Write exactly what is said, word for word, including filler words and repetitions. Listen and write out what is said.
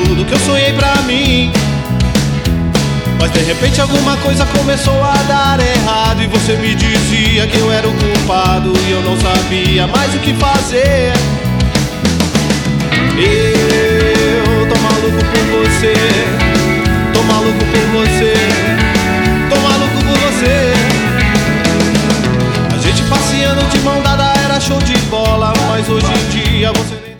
tudo que eu sonhei pra mim. Mas de repente alguma coisa começou a dar errado, e você me dizia que eu era o culpado, e eu não sabia mais o que fazer. Eu tô maluco por você, tô maluco por você, tô maluco por você. A gente passeando de mão dada era show de bola, mas hoje em dia você nem